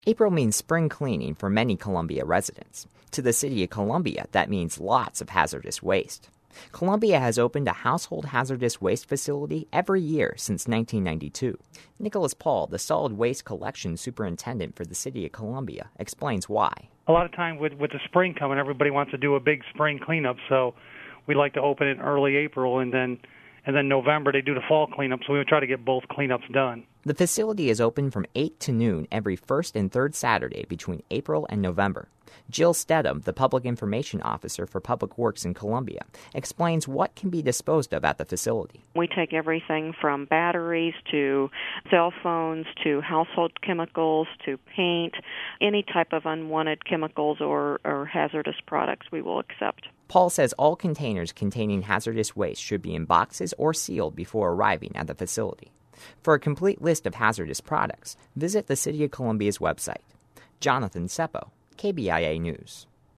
April means spring cleaning for many Columbia residents. To the city of Columbia, that means lots of hazardous waste. Columbia has opened a household hazardous waste facility every year since 1992. Nicholas Paul, the solid waste collection superintendent for the city of Columbia, explains why. A lot of time with the spring coming, everybody wants to do a big spring cleanup, so we like to open it in early April, and then November they do the fall cleanup, so we try to get both cleanups done. The facility is open from 8 to noon every first and third Saturday between April and November. Jill Stedham, the Public Information Officer for Public Works in Columbia, explains what can be disposed of at the facility. We take everything from batteries to cell phones to household chemicals to paint, any type of unwanted chemicals or hazardous products we will accept. Paul says all containers containing hazardous waste should be in boxes or sealed before arriving at the facility. For a complete list of hazardous products, visit the City of Columbia's website. Jonathan Seppo, KBIA News.